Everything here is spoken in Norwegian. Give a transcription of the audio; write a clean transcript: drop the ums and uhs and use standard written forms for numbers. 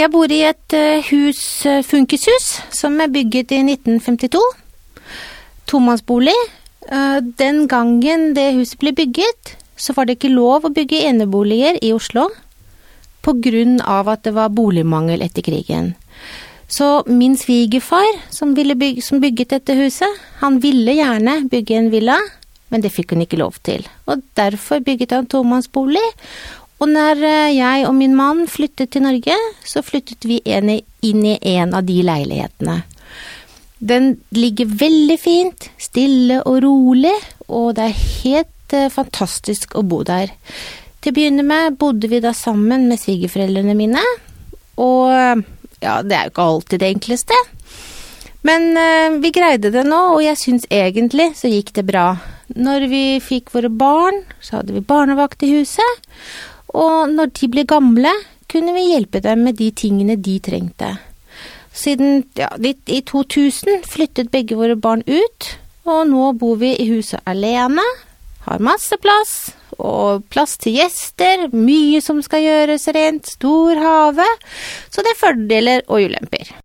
Jeg bor i et funkishus som bygget i 1952. Tomannsbolig. Den gangen det huset ble bygget, så var det ikke lov å bygge eneboliger i Oslo, på grunn av at det var boligmangel etter krigen. Så min svigerfar, som bygget dette huset, han ville gjerne bygge en villa, men det fikk han ikke lov til. Og derfor bygget han tomannsbolig. Og når jeg og min mann flyttet til Norge, så flyttet vi inn i en av de leilighetene. Den ligger veldig fint, stille og rolig, og det helt fantastisk å bo der. Til å begynne med bodde vi da sammen med svigerforeldrene mine, og ja, det jo ikke alltid det enkleste. Men vi greide det nå, og jeg synes egentlig så gikk det bra. Når vi fikk våre barn, så hadde vi barnevakt i huset, og når de ble gamle, kunne vi hjelpe dem med de tingene de trengte. Siden i 2000 flyttet begge våre barn ut, og nå bor vi i huset alene, har masse plass, og plass til gjester, mye som skal gjøres rent, stor have, så det fordeler og ulemper.